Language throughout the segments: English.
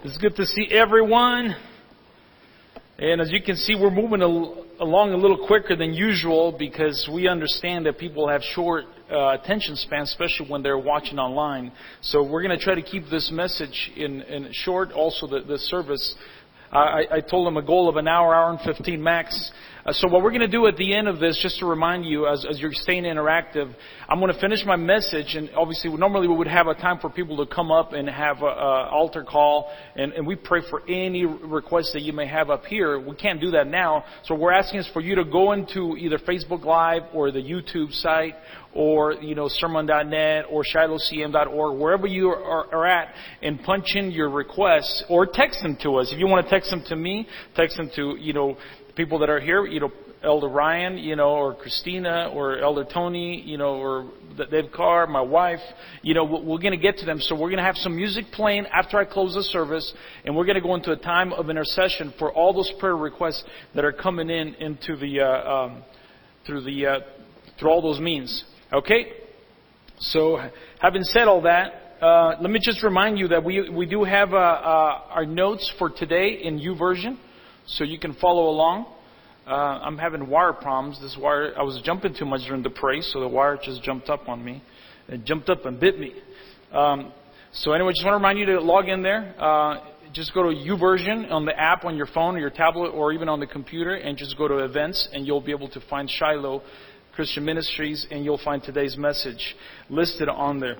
It's good to see everyone. And as you can see, we're moving along a little quicker than usual because we understand that people have short attention spans, especially when they're watching online. So we're going to try to keep this message in short. Also, the service, I told them a goal of an hour and 15 max. So what we're going to do at the end of this, just to remind you, as you're staying interactive, I'm going to finish my message, and obviously normally we would have a time for people to come up and have an altar call, and we pray for any requests that you may have up here. We can't do that now, so we're asking is for you to go into either Facebook Live or the YouTube site, or sermon.net or shilohcm.org, wherever you are at, and punch in your requests, or text them to us. If you want to text them to me, text them to people that are here, Elder Ryan, or Christina, or Elder Tony, or Dave Carr, my wife. We're going to get to them. So we're going to have some music playing after I close the service, and we're going to go into a time of intercession for all those prayer requests that are coming into the through all those means. Okay. So having said all that, let me just remind you that we do have our notes for today in YouVersion, so you can follow along. I'm having wire problems. This wire, I was jumping too much during the praise, so the wire just jumped up on me. It jumped up and bit me. So anyway, just want to remind you to log in there. Just go to YouVersion on the app on your phone or your tablet or even on the computer, and just go to events, and you'll be able to find Shiloh Christian Ministries, and you'll find today's message listed on there.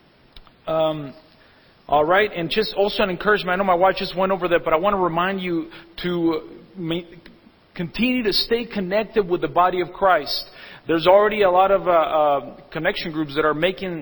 All right, and just also an encouragement. I know my wife just went over that, but I want to remind you to continue to stay connected with the body of Christ. There's already a lot of connection groups that are making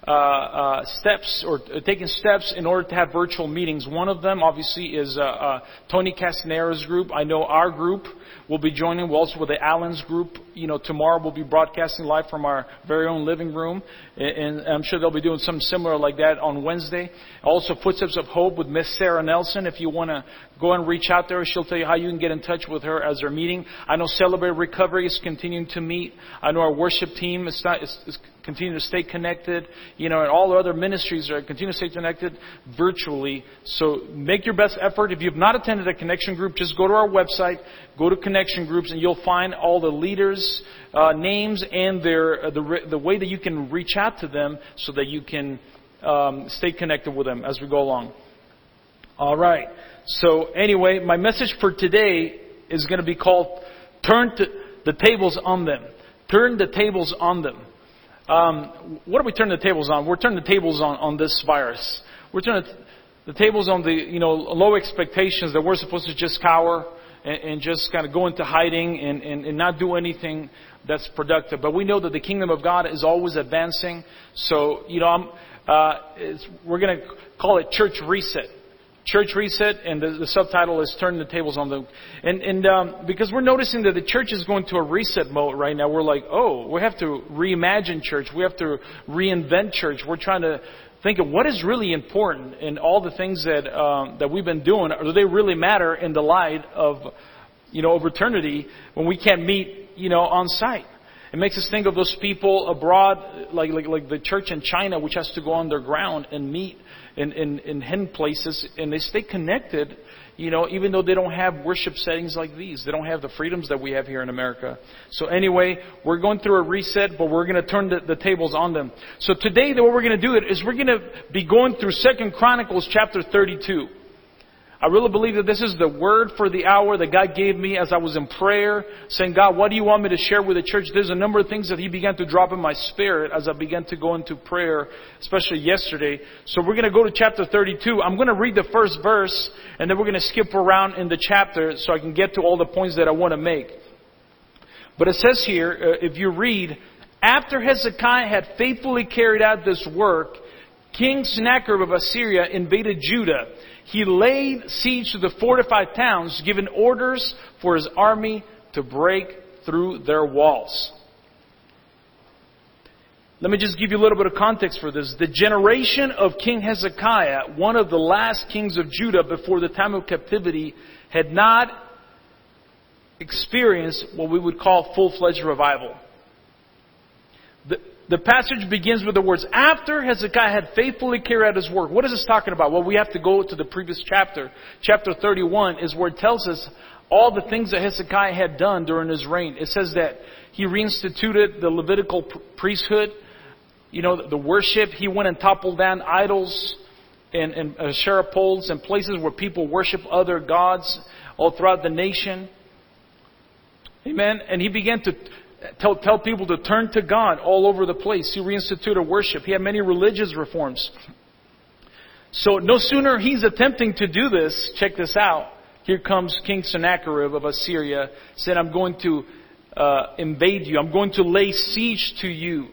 steps or taking steps in order to have virtual meetings. One of them, obviously, is Tony Castanera's group. I know our group will be joining. We're also with the Allen's group. Tomorrow we'll be broadcasting live from our very own living room, and I'm sure they'll be doing something similar like that on Wednesday. Also, Footsteps of Hope with Miss Sarah Nelson. If you want to go and reach out there, she'll tell you how you can get in touch with her as they're meeting. I know Celebrate Recovery is continuing to meet. I know our worship team is continuing to stay connected. And all the other ministries are continuing to stay connected virtually. So make your best effort. If you've not attended a connection group, just go to our website, go to connection groups, and you'll find all the leaders' names and the way that you can reach out to them so that you can stay connected with them as we go along. All right. So anyway, my message for today is going to be called "Turn the Tables on Them." Turn the tables on them. What are we turning the tables on? We're turning the tables on this virus. We're turning the tables on the low expectations that we're supposed to just cower and just kind of go into hiding and not do anything that's productive. But we know that the kingdom of God is always advancing. So we're going to call it Church Reset. Church Reset, and the subtitle is Turn the Tables on Them. And because we're noticing that the church is going to a reset mode right now, we're like, we have to reimagine church. We have to reinvent church. We're trying to think of what is really important in all the things that we've been doing. Do they really matter in the light of, of eternity when we can't meet, on site? It makes us think of those people abroad, like the church in China, which has to go underground and meet in hidden places, and they stay connected, even though they don't have worship settings like these. They don't have the freedoms that we have here in America. So anyway, we're going through a reset, but we're going to turn the tables on them. So today, what we're going to do is we're going to be going through 2 Chronicles chapter 32. I really believe that this is the word for the hour that God gave me as I was in prayer, saying, God, what do you want me to share with the church? There's a number of things that He began to drop in my spirit as I began to go into prayer, especially yesterday. So we're going to go to chapter 32. I'm going to read the first verse, and then we're going to skip around in the chapter so I can get to all the points that I want to make. But it says here, if you read, after Hezekiah had faithfully carried out this work, King Sennacherib of Assyria invaded Judah. He laid siege to the fortified towns, giving orders for his army to break through their walls. Let me just give you a little bit of context for this. The generation of King Hezekiah, one of the last kings of Judah before the time of captivity, had not experienced what we would call full-fledged revival. the passage begins with the words, after Hezekiah had faithfully carried out his work. What is this talking about? Well, we have to go to the previous chapter. Chapter 31 is where it tells us all the things that Hezekiah had done during his reign. It says that he reinstituted the Levitical priesthood, the worship. He went and toppled down idols and Asherah poles and places where people worship other gods all throughout the nation. Amen. And he began to tell people to turn to God all over the place. He reinstituted worship. He had many religious reforms. So no sooner he's attempting to do this, check this out. Here comes King Sennacherib of Assyria, said, I'm going to invade you. I'm going to lay siege to you.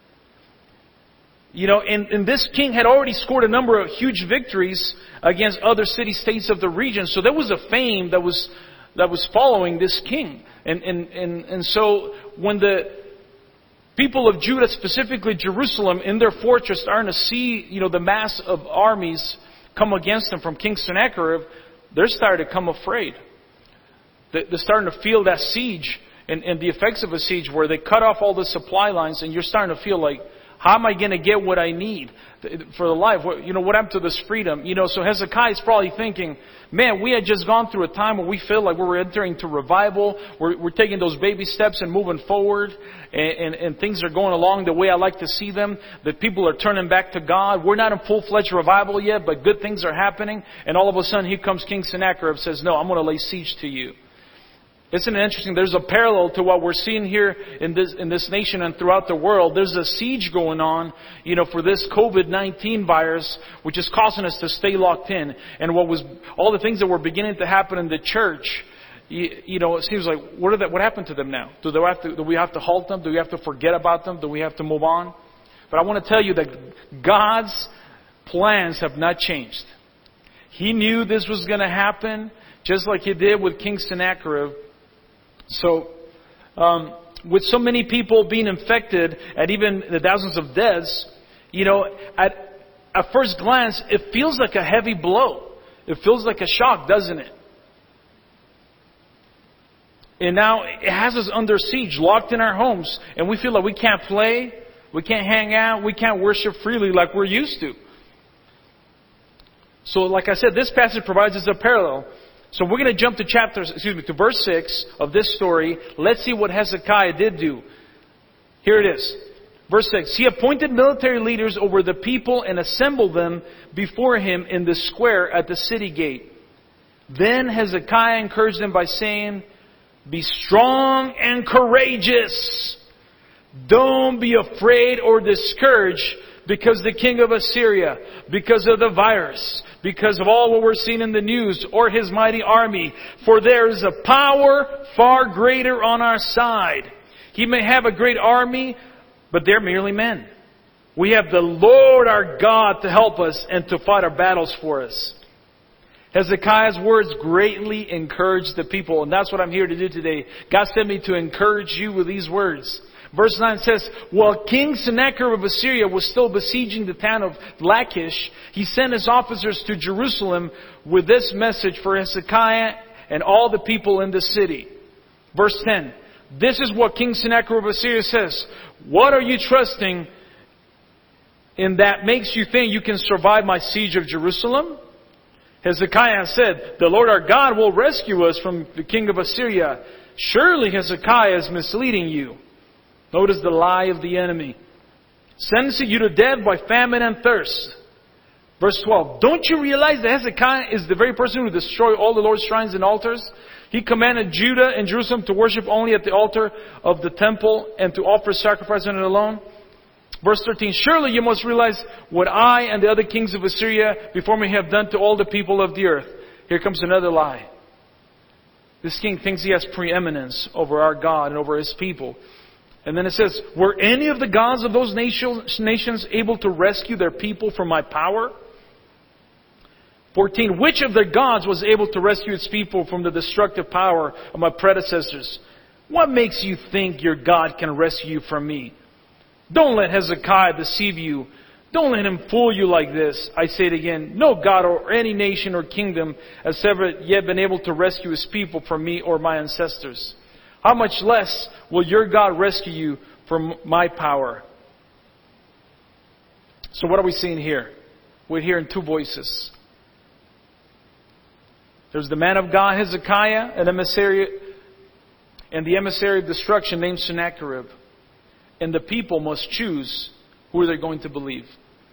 And this king had already scored a number of huge victories against other city-states of the region. So there was a fame that was following this king. And so when the people of Judah, specifically Jerusalem, in their fortress starting to see, the mass of armies come against them from King Sennacherib, they're starting to come afraid. They're starting to feel that siege and the effects of a siege where they cut off all the supply lines and you're starting to feel like, how am I going to get what I need for the life? What happened to this freedom? So Hezekiah is probably thinking, man, we had just gone through a time where we feel like we're entering into revival. We're taking those baby steps and moving forward. And things are going along the way I like to see them. The people are turning back to God. We're not in full-fledged revival yet, but good things are happening. And all of a sudden, here comes King Sennacherib and says, no, I'm going to lay siege to you. Isn't it interesting? There's a parallel to what we're seeing here in this nation and throughout the world. There's a siege going on, for this COVID-19 virus, which is causing us to stay locked in. And all the things that were beginning to happen in the church, it seems like, what happened to them now? Do we have to halt them? Do we have to forget about them? Do we have to move on? But I want to tell you that God's plans have not changed. He knew this was going to happen, just like He did with King Sennacherib. So, with so many people being infected and even the thousands of deaths, at first glance, it feels like a heavy blow. It feels like a shock, doesn't it? And now it has us under siege, locked in our homes, and we feel like we can't play, we can't hang out, we can't worship freely like we're used to. So, like I said, this passage provides us a parallel. So we're going to jump to verse 6 of this story. Let's see what Hezekiah did do. Here it is. Verse 6. He appointed military leaders over the people and assembled them before him in the square at the city gate. Then Hezekiah encouraged them by saying, be strong and courageous. Don't be afraid or discouraged because the king of Assyria, because of the virus, because of all what we're seeing in the news, or his mighty army. For there is a power far greater on our side. He may have a great army, but they're merely men. We have the Lord our God to help us and to fight our battles for us. Hezekiah's words greatly encouraged the people, and that's what I'm here to do today. God sent me to encourage you with these words. Verse 9 says, while King Sennacherib of Assyria was still besieging the town of Lachish, he sent his officers to Jerusalem with this message for Hezekiah and all the people in the city. Verse 10, this is what King Sennacherib of Assyria says. What are you trusting in that makes you think you can survive my siege of Jerusalem? Hezekiah said, the Lord our God will rescue us from the king of Assyria. Surely Hezekiah is misleading you. Notice the lie of the enemy. Sentencing you to death by famine and thirst. Verse 12. Don't you realize that Hezekiah is the very person who destroyed all the Lord's shrines and altars? He commanded Judah and Jerusalem to worship only at the altar of the temple and to offer sacrifice on it alone. Verse 13. Surely you must realize what I and the other kings of Assyria before me have done to all the people of the earth. Here comes another lie. This king thinks he has preeminence over our God and over His people. And then it says, were any of the gods of those nations able to rescue their people from my power? 14, which of their gods was able to rescue its people from the destructive power of my predecessors? What makes you think your God can rescue you from me? Don't let Hezekiah deceive you. Don't let him fool you like this. I say it again, no God or any nation or kingdom has ever yet been able to rescue His people from me or my ancestors. How much less will your God rescue you from my power? So what are we seeing here? We're hearing two voices. There's the man of God, Hezekiah, an emissary, and the emissary of destruction named Sennacherib. And the people must choose who they're going to believe.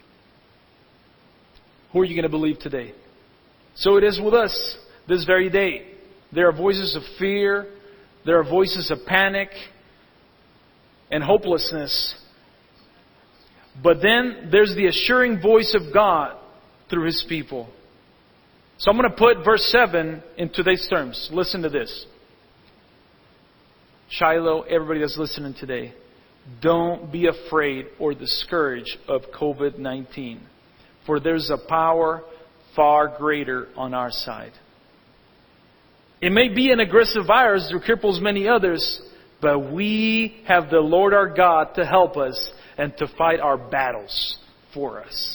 Who are you going to believe today? So it is with us this very day. There are voices of fear. There are voices of panic and hopelessness. But then there's the assuring voice of God through His people. So I'm going to put verse 7 in today's terms. Listen to this. Shiloh, everybody that's listening today, don't be afraid or discouraged of COVID-19. For there's a power far greater on our side. It may be an aggressive virus that cripples many others, but we have the Lord our God to help us and to fight our battles for us.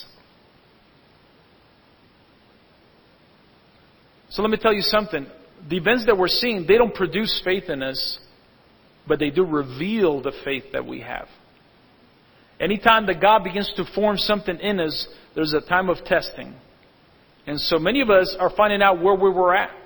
So let me tell you something. The events that we're seeing, they don't produce faith in us, but they do reveal the faith that we have. Anytime that God begins to form something in us, there's a time of testing. And so many of us are finding out where we were at.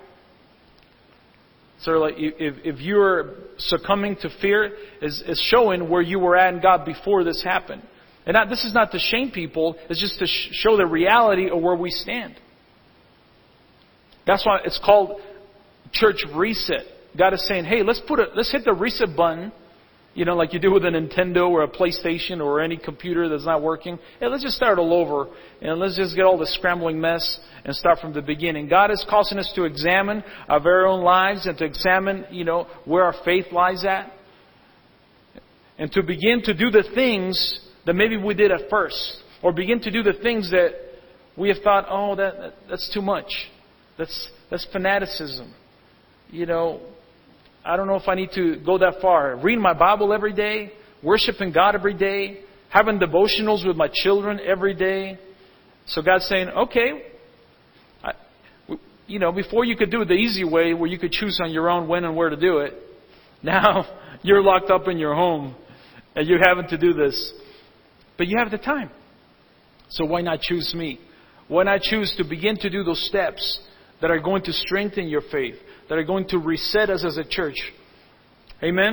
So like if you're succumbing to fear, is showing where you were at in God before this happened. And this is not to shame people, it's just to show the reality of where we stand. That's why it's called church reset. God is saying, hey, let's hit the reset button, like you do with a Nintendo or a PlayStation or any computer that's not working. Hey, let's just start all over and let's just get all the scrambling mess and start from the beginning. God is causing us to examine our very own lives and to examine, where our faith lies at. And to begin to do the things that maybe we did at first. Or begin to do the things that we have thought, oh, that's too much. That's fanaticism. I don't know if I need to go that far. Reading my Bible every day, worshiping God every day, having devotionals with my children every day. So God's saying, okay, before you could do it the easy way where you could choose on your own when and where to do it, now you're locked up in your home and you're having to do this. But you have the time. So why not choose me? Why not choose to begin to do those steps that are going to strengthen your faith, that are going to reset us as a church? Amen?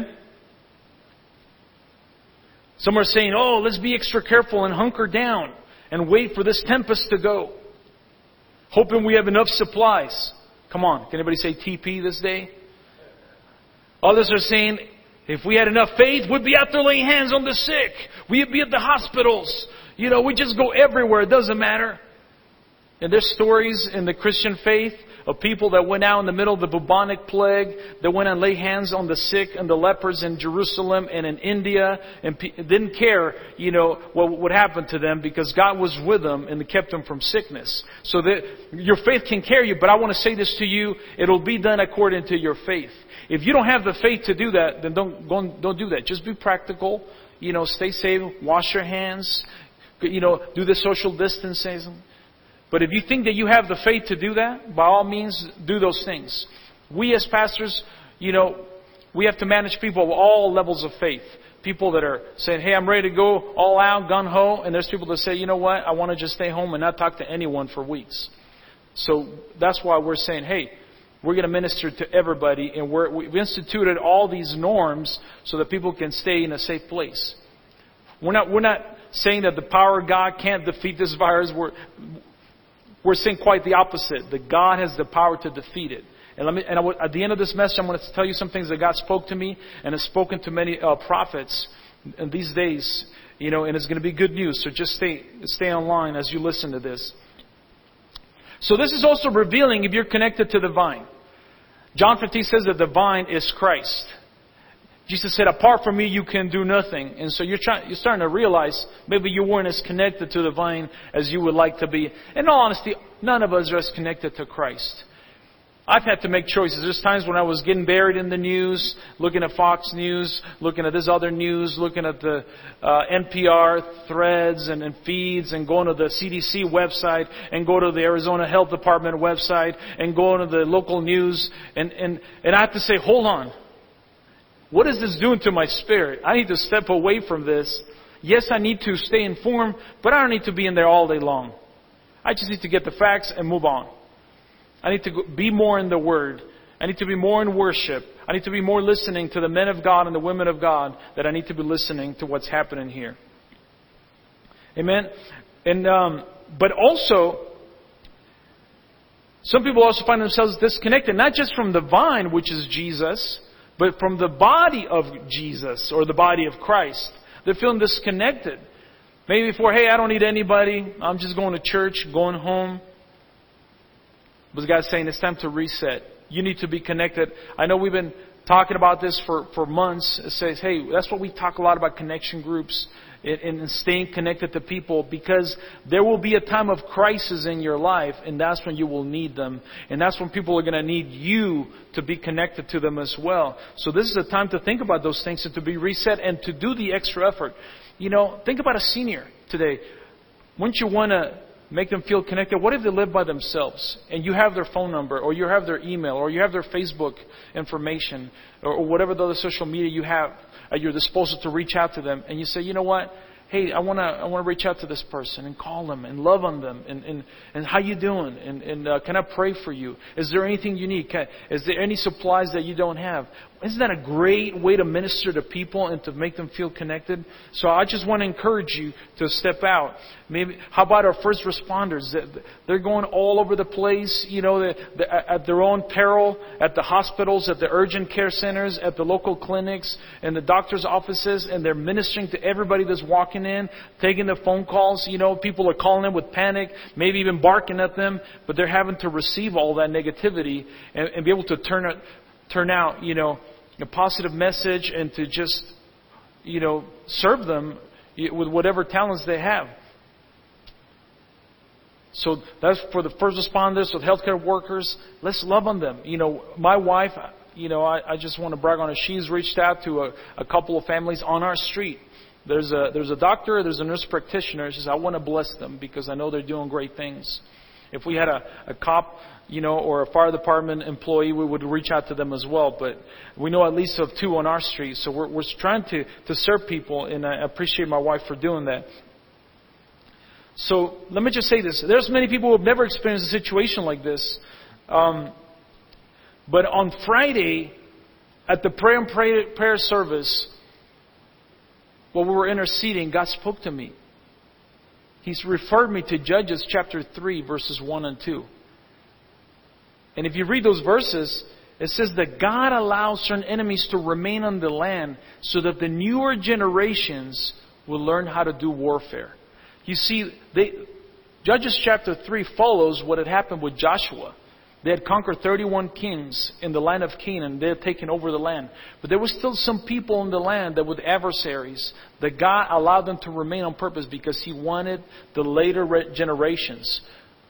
Some are saying, oh, let's be extra careful and hunker down and wait for this tempest to go, hoping we have enough supplies. Come on, can anybody say TP this day? Others are saying, if we had enough faith, we'd be out there laying hands on the sick. We'd be at the hospitals. We just go everywhere. It doesn't matter. And there's stories in the Christian faith of people that went out in the middle of the bubonic plague, that went and laid hands on the sick and the lepers in Jerusalem and in India, and didn't care, what would happen to them because God was with them and kept them from sickness. So that your faith can carry you, but I want to say this to you, it'll be done according to your faith. If you don't have the faith to do that, then don't do that. Just be practical, stay safe, wash your hands, do the social distancing. But if you think that you have the faith to do that, by all means, do those things. We as pastors, we have to manage people of all levels of faith. People that are saying, hey, I'm ready to go all out, gun-ho. And there's people that say, you know what, I want to just stay home and not talk to anyone for weeks. So that's why we're saying, hey, we're going to minister to everybody. And we've instituted all these norms so that people can stay in a safe place. We're not saying that the power of God can't defeat this virus. We're saying quite the opposite, that God has the power to defeat it. And at the end of this message, I'm going to tell you some things that God spoke to me and has spoken to many prophets in these days, and it's going to be good news. So just stay online as you listen to this. So this is also revealing if you're connected to the vine. John 15 says that the vine is Christ. Jesus said, apart from me, you can do nothing. And so you're starting to realize maybe you weren't as connected to the vine as you would like to be. In all honesty, none of us are as connected to Christ. I've had to make choices. There's times when I was getting buried in the news, looking at Fox News, looking at this other news, looking at the NPR threads and feeds, and going to the CDC website, and go to the Arizona Health Department website, and going to the local news. And I have to say, hold on. What is this doing to my spirit? I need to step away from this Yes, I need to stay informed, but I don't need to be in there all day long. I just need to get the facts and move on. I need to be more in the Word. I need to be more in worship. I need to be more listening to the men of God and the women of God that I need to be listening to what's happening here. Amen? And but also, some people also find themselves disconnected, not just from the vine, which is Jesus, but from the body of Jesus or the body of Christ. They're feeling disconnected. Maybe before, hey, I don't need anybody. I'm just going to church, going home. But God's saying it's time to reset. You need to be connected. I know we've been talking about this for months. It says, hey, that's what we talk a lot about, connection groups and staying connected to people, because there will be a time of crisis in your life, and that's when you will need them. And that's when people are going to need you to be connected to them as well. So this is a time to think about those things and to be reset and to do the extra effort. You know, think about a senior today. Wouldn't you want to make them feel connected? What if they live by themselves and you have their phone number, or you have their email, or you have their Facebook information, or whatever the other social media you have at your disposal to reach out to them, and you say, you know what? Hey, I want to reach out to this person and call them and love on them and how you doing? And can I pray for you? Is there anything you need? Is there any supplies that you don't have? Isn't that a great way to minister to people and to make them feel connected? So I just want to encourage you to step out. Maybe, how about our first responders? They're going all over the place, you know, at their own peril, at the hospitals, at the urgent care centers, at the local clinics, and the doctor's offices, and they're ministering to everybody that's walking in, taking the phone calls. You know, people are calling in with panic, maybe even barking at them, but they're having to receive all that negativity and be able to turn out, you know, a positive message and to just, you know, serve them with whatever talents they have. So that's for the first responders, with healthcare workers. Let's love on them. You know, my wife, you know, I just want to brag on her. She's reached out to a couple of families on our street. There's a doctor, there's a nurse practitioner. She says, I want to bless them because I know they're doing great things. If we had a cop, you know, or a fire department employee, we would reach out to them as well. But we know at least of 2 on our street. So we're trying to serve people, and I appreciate my wife for doing that. So let me just say this. There's many people who have never experienced a situation like this. But on Friday, at the prayer service, while we were interceding, God spoke to me. He's referred me to Judges chapter 3, verses 1 and 2. And if you read those verses, it says that God allows certain enemies to remain on the land so that the newer generations will learn how to do warfare. You see, Judges chapter 3 follows what had happened with Joshua. They had conquered 31 kings in the land of Canaan. They had taken over the land. But there were still some people in the land that were adversaries, that God allowed them to remain on purpose because He wanted the later generations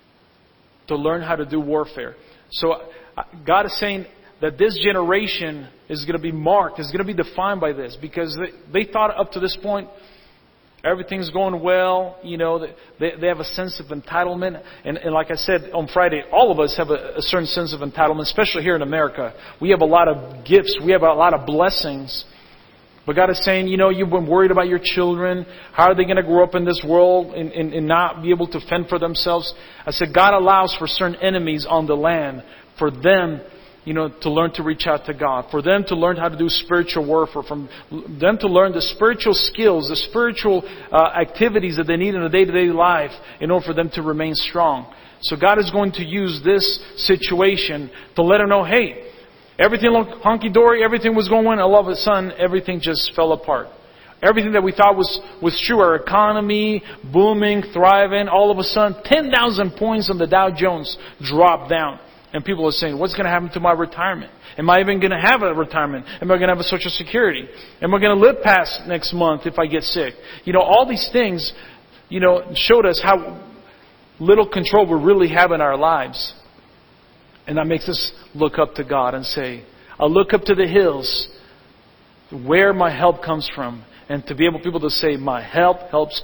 to learn how to do warfare. So God is saying that this generation is going to be marked, is going to be defined by this, because they thought up to this point everything's going well. You know, they have a sense of entitlement. And like I said on Friday, all of us have a certain sense of entitlement, especially here in America. We have a lot of gifts. We have a lot of blessings. But God is saying, you know, you've been worried about your children. How are they going to grow up in this world and not be able to fend for themselves? I said, God allows for certain enemies on the land for them, you know, to learn to reach out to God, for them to learn how to do spiritual warfare, from them to learn the spiritual skills, the spiritual activities that they need in a day-to-day life in order for them to remain strong. So God is going to use this situation to let them know, hey, everything looked hunky-dory, everything was going well, all of a sudden, everything just fell apart. Everything that we thought was true, our economy, booming, thriving, all of a sudden, 10,000 points on the Dow Jones dropped down. And people are saying, what's going to happen to my retirement? Am I even going to have a retirement? Am I going to have a Social Security? Am I going to live past next month if I get sick? You know, all these things, you know, showed us how little control we really have in our lives. And that makes us look up to God and say, I'll look up to the hills where my help comes from. And to be able to say, my help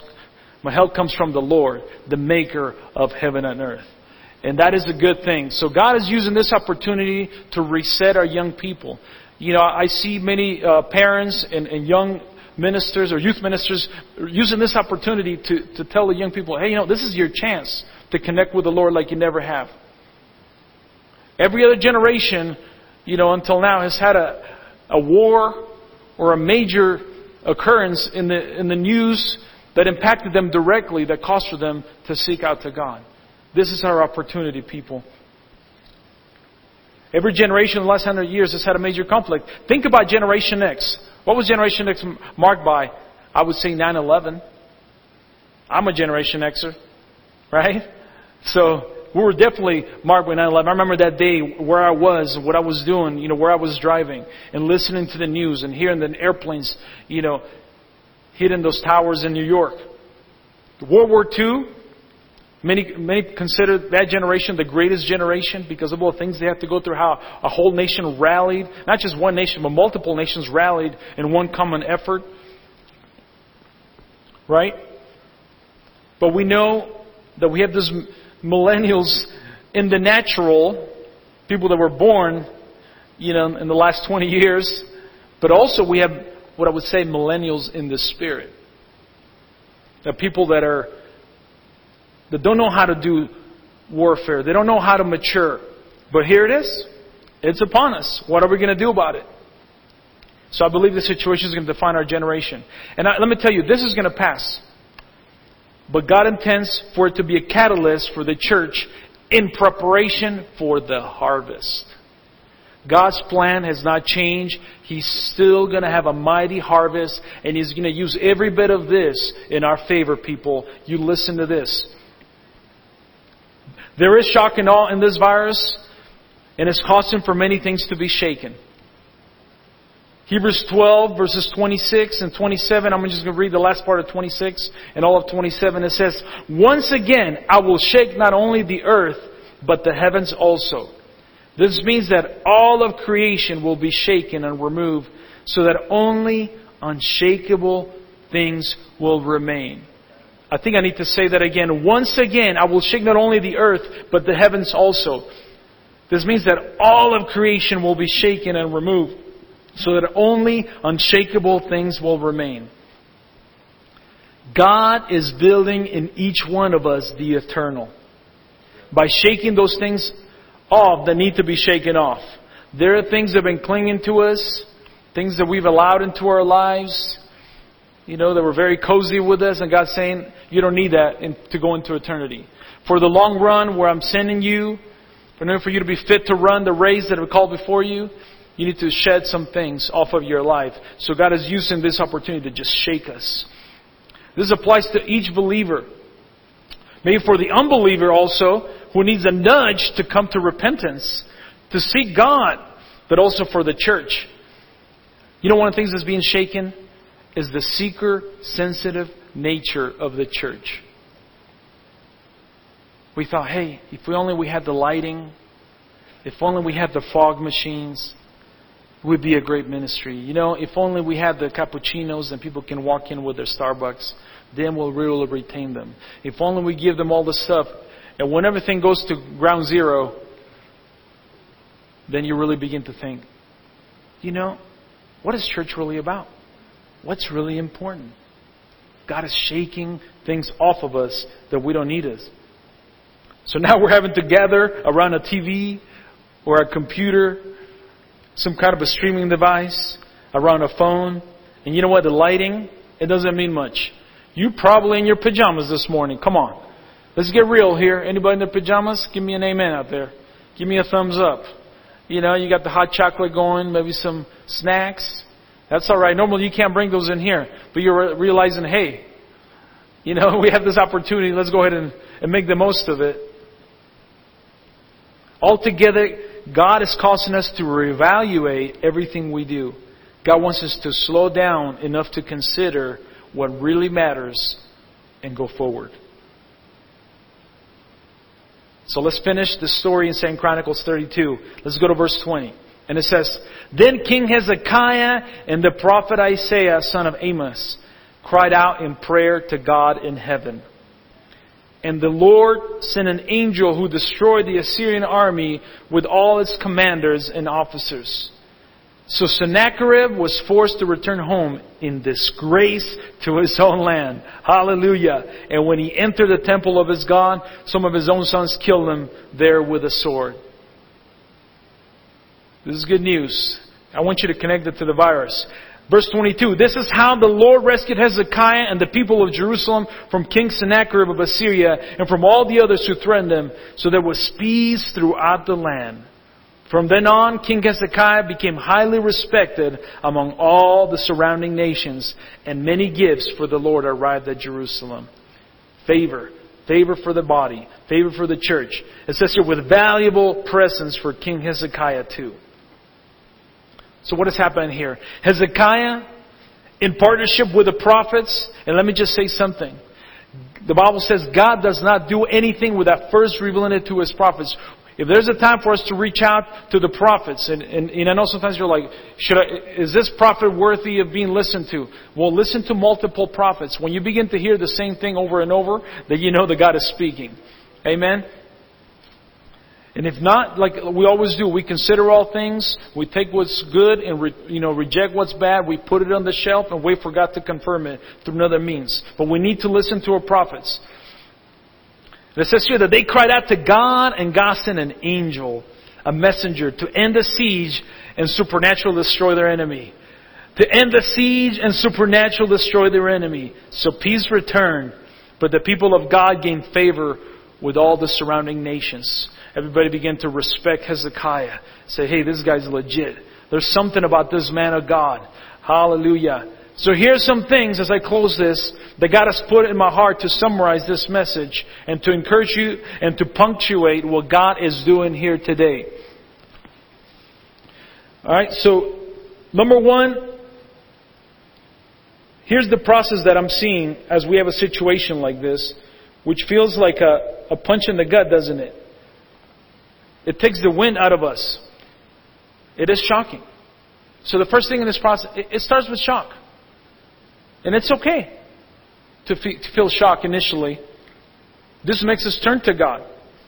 comes from the Lord, the maker of heaven and earth. And that is a good thing. So God is using this opportunity to reset our young people. You know, I see many parents and young ministers or youth ministers using this opportunity to tell the young people, hey, this is your chance to connect with the Lord like you never have. Every other generation, until now has had a war or a major occurrence in the news that impacted them directly, that caused for them to seek out to God. This is our opportunity, people. Every generation in the last 100 years has had a major conflict. Think about Generation X. What was Generation X marked by? I would say 9/11. I'm a Generation Xer, right? So we were definitely marked by 9/11. I remember that day where I was, what I was doing, where I was driving, and listening to the news and hearing the airplanes, hitting those towers in New York. World War II, many consider that generation the greatest generation because of all the things they had to go through, how a whole nation rallied, not just one nation, but multiple nations rallied in one common effort. Right? But we know that we have this millennials in the natural, people that were born, in the last 20 years, but also we have what I would say millennials in the spirit. The people that don't know how to do warfare. They don't know how to mature. But here it is. It's upon us. What are we going to do about it? So I believe the situation is going to define our generation. And let me tell you, this is going to pass. But God intends for it to be a catalyst for the church in preparation for the harvest. God's plan has not changed. He's still going to have a mighty harvest, and He's going to use every bit of this in our favor, people. You listen to this. There is shock and awe in this virus, and it's causing for many things to be shaken. Hebrews 12, verses 26 and 27. I'm just going to read the last part of 26 and all of 27. It says, once again, I will shake not only the earth, but the heavens also. This means that all of creation will be shaken and removed so that only unshakable things will remain. I think I need to say that again. Once again, I will shake not only the earth, but the heavens also. This means that all of creation will be shaken and removed so that only unshakable things will remain. God is building in each one of us the eternal. By shaking those things off that need to be shaken off. There are things that have been clinging to us, things that we've allowed into our lives, that were very cozy with us, and God's saying, you don't need that to go into eternity. For the long run, where I'm sending you, in order for you to be fit to run the race that are called before you, you need to shed some things off of your life. So God is using this opportunity to just shake us. This applies to each believer. Maybe for the unbeliever also, who needs a nudge to come to repentance, to seek God, but also for the church. One of the things that's being shaken is the seeker-sensitive nature of the church. We thought, hey, if we had the lighting, if only we had the fog machines, it would be a great ministry. If only we had the cappuccinos and people can walk in with their Starbucks, then we'll really retain them. If only we give them all the stuff, and when everything goes to ground zero, then you really begin to think, what is church really about? What's really important? God is shaking things off of us that we don't need us. So now we're having to gather around a TV or a computer, some kind of a streaming device, around a phone. And you know what? The lighting, it doesn't mean much. You probably in your pajamas this morning. Come on. Let's get real here. Anybody in their pajamas? Give me an amen out there. Give me a thumbs up. You got the hot chocolate going, maybe some snacks. That's all right. Normally you can't bring those in here. But you're realizing, hey, we have this opportunity. Let's go ahead and make the most of it. Altogether, God is causing us to reevaluate everything we do. God wants us to slow down enough to consider what really matters and go forward. So let's finish the story in 2 Chronicles 32. Let's go to verse 20. And it says, Then King Hezekiah and the prophet Isaiah, son of Amos, cried out in prayer to God in heaven. And the Lord sent an angel who destroyed the Assyrian army with all its commanders and officers. So Sennacherib was forced to return home in disgrace to his own land. Hallelujah. And when he entered the temple of his God, some of his own sons killed him there with a sword. This is good news. I want you to connect it to the virus. Verse 22, this is how the Lord rescued Hezekiah and the people of Jerusalem from King Sennacherib of Assyria and from all the others who threatened them. So there was peace throughout the land. From then on, King Hezekiah became highly respected among all the surrounding nations, and many gifts for the Lord arrived at Jerusalem. Favor. Favor for the body. Favor for the church. It says here, with valuable presents for King Hezekiah too. So what is happening here? Hezekiah, in partnership with the prophets, and let me just say something. The Bible says God does not do anything without first revealing it to His prophets. If there's a time for us to reach out to the prophets, and I know sometimes you're like, is this prophet worthy of being listened to? Well, listen to multiple prophets. When you begin to hear the same thing over and over, then you know that God is speaking. Amen? And if not, like we always do, we consider all things, we take what's good and reject what's bad, we put it on the shelf and wait for God to confirm it through another means. But we need to listen to our prophets. It says here that they cried out to God, and God sent an angel, a messenger, to end the siege and supernaturally destroy their enemy. To end the siege and supernaturally destroy their enemy. So peace returned, but the people of God gained favor with all the surrounding nations. Everybody began to respect Hezekiah. Say, hey, this guy's legit. There's something about this man of God. Hallelujah. So here's some things as I close this that God has put in my heart to summarize this message and to encourage you and to punctuate what God is doing here today. Alright, so number one, here's the process that I'm seeing as we have a situation like this, which feels like a punch in the gut, doesn't it? It takes the wind out of us. It is shocking. So the first thing in this process, it starts with shock. And it's okay to feel shock initially. This makes us turn to God.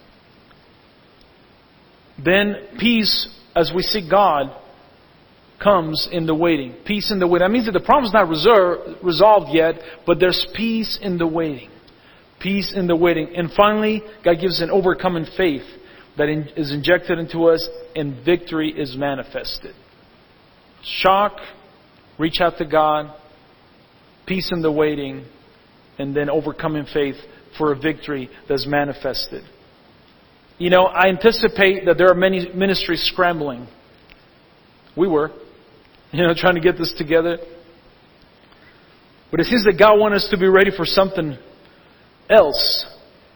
Then peace, as we seek God, comes in the waiting. Peace in the waiting. That means that the problem's not resolved yet, but there's peace in the waiting. Peace in the waiting. And finally, God gives an overcoming faith that is injected into us, and victory is manifested. Shock, reach out to God, peace in the waiting, and then overcoming faith for a victory that's manifested. You know, I anticipate that there are many ministries scrambling. We were, trying to get this together. But it seems that God wants us to be ready for something else.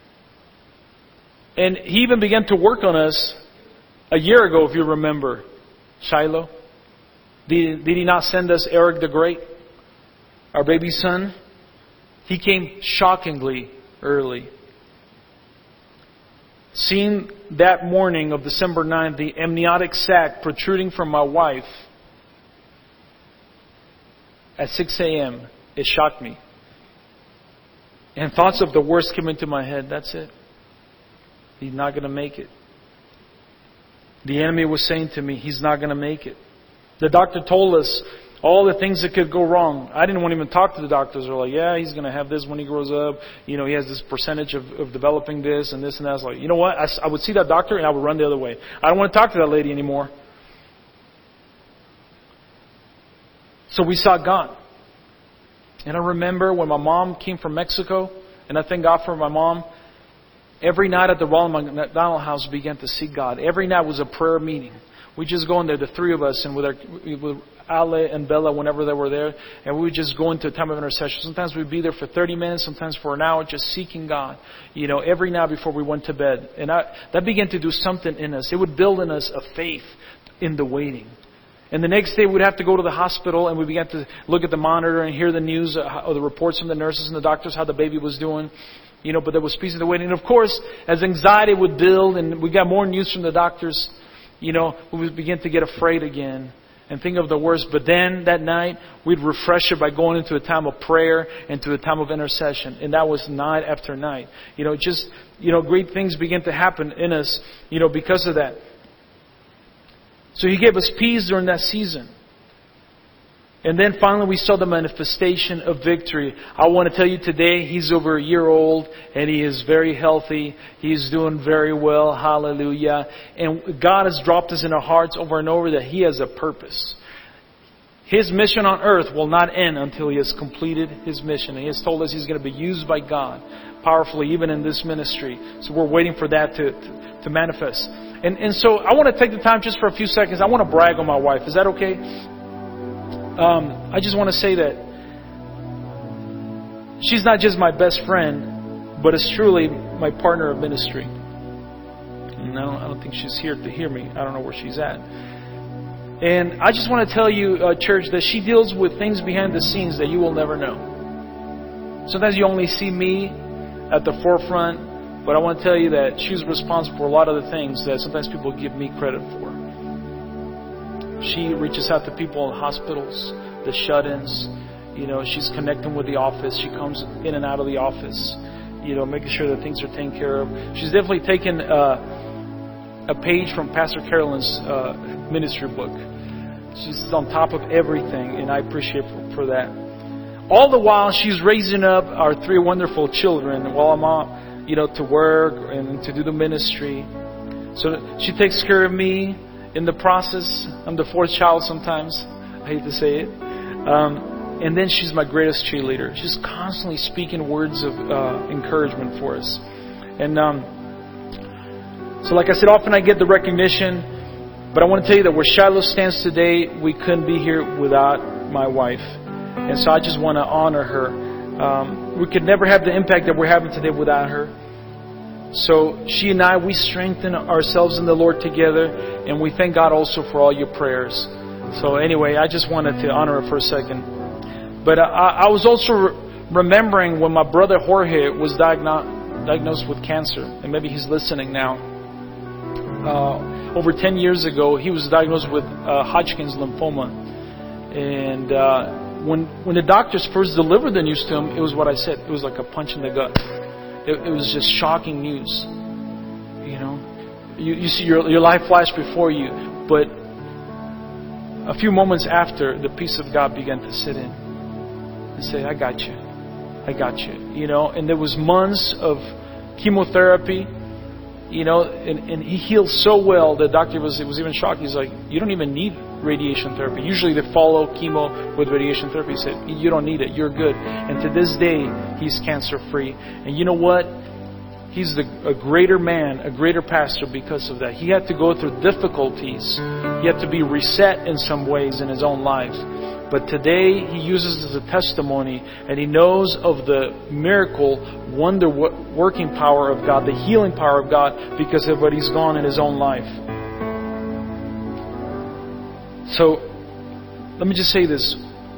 And He even began to work on us a year ago, if you remember. Shiloh. Did He not send us Eric the Great, our baby son? He came shockingly early. Seeing that morning of December 9th, the amniotic sac protruding from my wife at 6 a.m., it shocked me. And thoughts of the worst came into my head. That's it. He's not going to make it. The enemy was saying to me, he's not going to make it. The doctor told us all the things that could go wrong. I didn't want to even talk to the doctors. They're like, yeah, he's going to have this when he grows up. He has this percentage of developing this and this and that. I was like, you know what? I would see that doctor and I would run the other way. I don't want to talk to that lady anymore. So we sought God. And I remember when my mom came from Mexico, and I thank God for my mom. Every night at the Ronald McDonald House, we began to seek God. Every night was a prayer meeting. We just go in there, the three of us, and with Ale and Bella, whenever they were there, and we would just go into a time of intercession. Sometimes we'd be there for 30 minutes, sometimes for an hour, just seeking God. Every night before we went to bed. And that began to do something in us. It would build in us a faith in the waiting. And the next day we'd have to go to the hospital, and we began to look at the monitor and hear the news, or the reports from the nurses and the doctors, how the baby was doing. But there was peace in the waiting. And of course, as anxiety would build and we got more news from the doctors, we would begin to get afraid again and think of the worst. But then that night, we'd refresh it by going into a time of prayer and to a time of intercession. And that was night after night. Great things began to happen in us, because of that. So He gave us peace during that season. And then finally we saw the manifestation of victory. I want to tell you today, he's over a year old and he is very healthy. He's doing very well. Hallelujah. And God has dropped us in our hearts over and over that He has a purpose. His mission on earth will not end until He has completed His mission. And He has told us He's going to be used by God powerfully even in this ministry. So we're waiting for that to manifest. And so I want to take the time just for a few seconds. I want to brag on my wife. Is that okay? I just want to say that she's not just my best friend, but is truly my partner of ministry. No, I don't think she's here to hear me. I don't know where she's at. And I just want to tell you, church, that she deals with things behind the scenes that you will never know. Sometimes you only see me at the forefront, but I want to tell you that she's responsible for a lot of the things that sometimes people give me credit for. She reaches out to people in hospitals, the shut-ins. You know, she's connecting with the office. She comes in and out of the office, you know, making sure that things are taken care of. She's definitely taken a page from Pastor Carolyn's ministry book. She's on top of everything, and I appreciate her for that. All the while, she's raising up our 3 wonderful children while I'm out, you know, to work and to do the ministry. So she takes care of me. In the process, I'm the 4th child sometimes. I hate to say it. And then she's my greatest cheerleader. She's constantly speaking words of encouragement for us. And so like I said, often I get the recognition. But I want to tell you that where Shiloh stands today, we couldn't be here without my wife. And so I just want to honor her. We could never have the impact that we're having today without her. So she and I, we strengthen ourselves in the Lord together, and we thank God also for all your prayers. So anyway, I just wanted to honor her for a second. But I was also remembering when my brother Jorge was diagnosed with cancer, and maybe he's listening now. Over 10 years ago, he was diagnosed with Hodgkin's lymphoma. And when the doctors first delivered the news to him, it was what I said. It was like a punch in the gut. It was just shocking news. You know, you see your life flash before you, but a few moments after, the peace of God began to sit in and say, "I got you, I got you." You know, and there was months of chemotherapy. You know, and he healed so well. The doctor was even shocked. He's like, "You don't even need radiation therapy." Usually they follow chemo with radiation therapy. He said, "You don't need it. You're good." And to this day, he's cancer-free. And you know what? He's a greater man, a greater pastor because of that. He had to go through difficulties. He had to be reset in some ways in his own life. But today, he uses it as a testimony, and he knows of the miracle, wonder-working power of God, the healing power of God, because of what he's gone in his own life. So, let me just say this.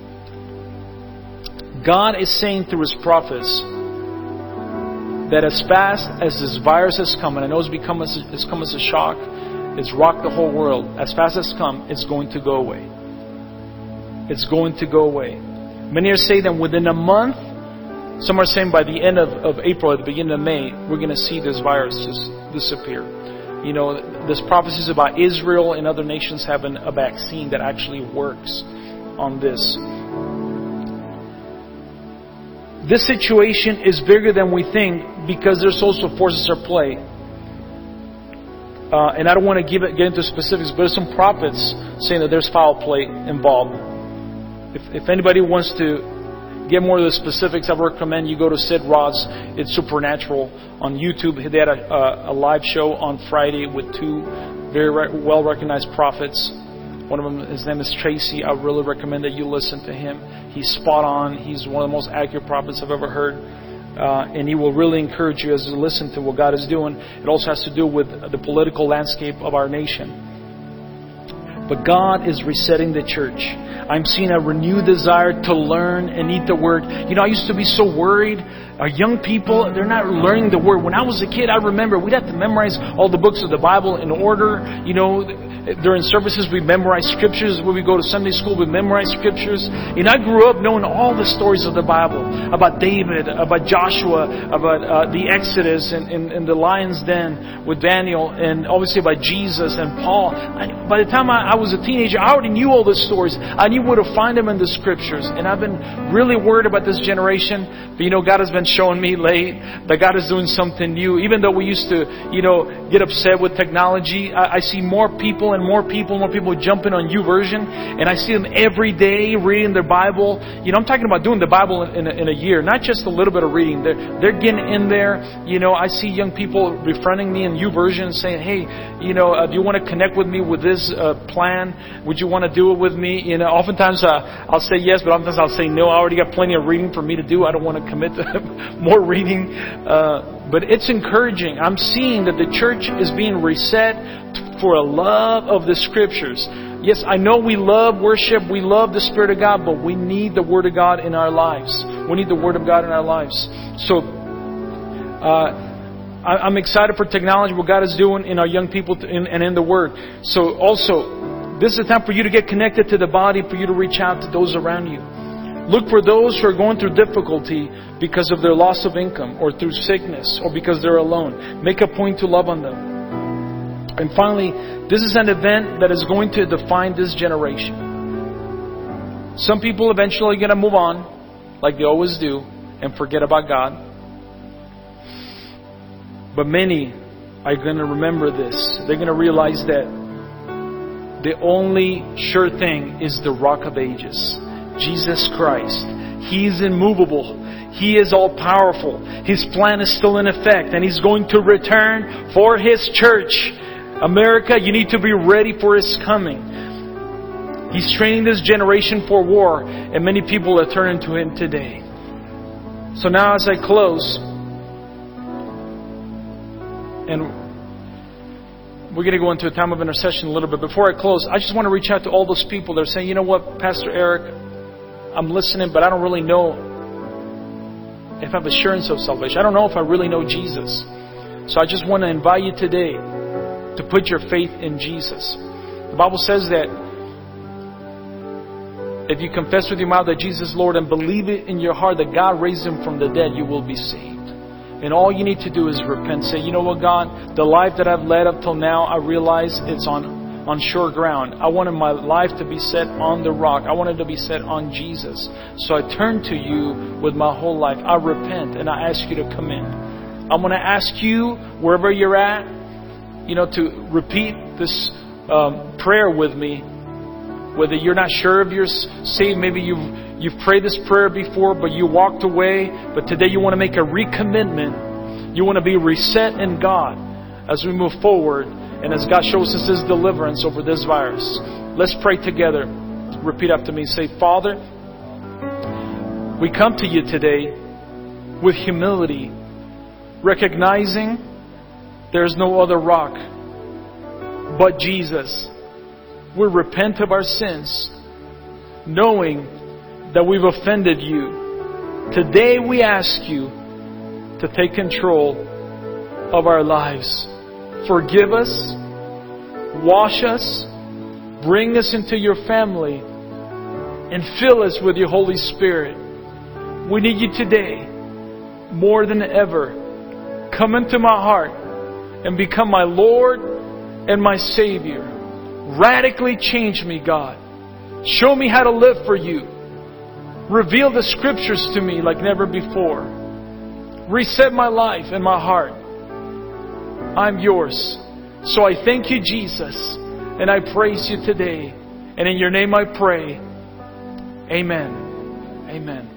God is saying through His prophets that as fast as this virus has come, and I know it's come as a shock, it's rocked the whole world. As fast as it's come, it's going to go away. It's going to go away. Many are saying that within a month, some are saying by the end of April, at the beginning of May, we're going to see this virus just disappear. You know, there's prophecies about Israel and other nations having a vaccine that actually works on this. This situation is bigger than we think because there's also forces at play. And I don't want to get into specifics, but there's some prophets saying that there's foul play involved. If anybody wants to get more of the specifics, I recommend you go to Sid Roth's It's Supernatural on YouTube. They had a live show on Friday with 2 very well-recognized prophets. One of them, his name is Tracy. I really recommend that you listen to him. He's spot on. He's one of the most accurate prophets I've ever heard. And he will really encourage you as you listen to what God is doing. It also has to do with the political landscape of our nation. But God is resetting the church. I'm seeing a renewed desire to learn and eat the Word. You know, I used to be so worried Our young people, they're not learning the Word. When I was a kid, I remember we'd have to memorize all the books of the Bible in order. You know, during services, we memorize scriptures. When we go to Sunday school, we memorize scriptures. And I grew up knowing all the stories of the Bible, about David, about Joshua, about the Exodus and the lion's den with Daniel, and obviously about Jesus and Paul. By the time I was a teenager, I already knew all the stories. I knew where to find them in the scriptures. And I've been really worried about this generation. But, you know, God has been showing me late that God is doing something new. Even though we used to, you know, get upset with technology, I see more people jumping on YouVersion, and I see them every day reading their Bible. You know, I'm talking about doing the Bible in a year, not just a little bit of reading. They're getting in there. You know, I see young people befriending me in YouVersion saying, hey, you know, do you want to connect with me with this plan? Would you want to do it with me? You know, oftentimes I'll say yes, but oftentimes I'll say no. I already got plenty of reading for me to do. I don't want to commit to more reading. But it's encouraging. I'm seeing that the church is being reset for a love of the Scriptures. Yes, I know we love worship. We love the Spirit of God, but we need the Word of God in our lives. We need the Word of God in our lives. So, I'm excited for technology, what God is doing in our young people and in the Word. So also, this is a time for you to get connected to the body, for you to reach out to those around you. Look for those who are going through difficulty because of their loss of income or through sickness or because they're alone. Make a point to love on them. And finally, this is an event that is going to define this generation. Some people eventually are going to move on, like they always do, and forget about God. But many are going to remember this. They're going to realize that the only sure thing is the Rock of Ages, Jesus Christ. He is immovable. He is all powerful. His plan is still in effect, and He's going to return for His church. America, you need to be ready for His coming. He's training this generation for war, and many people are turning to Him today. So now as I close, and we're going to go into a time of intercession a little bit. Before I close, I just want to reach out to all those people that are saying, you know what, Pastor Eric, I'm listening, but I don't really know if I have assurance of salvation. I don't know if I really know Jesus. So I just want to invite you today to put your faith in Jesus. The Bible says that if you confess with your mouth that Jesus is Lord and believe it in your heart that God raised Him from the dead, you will be saved. And all you need to do is repent. Say, you know what, God, the life that I've led up till now, I realize it's on sure ground. I wanted my life to be set on the rock. I wanted to be set on Jesus. So I turn to You with my whole life. I repent and I ask You to come in. I'm going to ask you, wherever you're at, you know, to repeat this prayer with me. Whether you're not sure if you're saved, maybe you've prayed this prayer before, but you walked away. But today you want to make a recommitment. You want to be reset in God as we move forward and as God shows us His deliverance over this virus. Let's pray together. Repeat after me. Say, Father, we come to You today with humility, recognizing there's no other rock but Jesus. We repent of our sins, knowing that we've offended You. Today we ask You to take control of our lives. Forgive us, wash us, bring us into Your family, and fill us with Your Holy Spirit. We need You today more than ever. Come into my heart and become my Lord and my Savior. Radically change me, God. Show me how to live for You. Reveal the Scriptures to me like never before. Reset my life and my heart. I'm Yours. So I thank You, Jesus, and I praise You today. And in Your name I pray. Amen. Amen.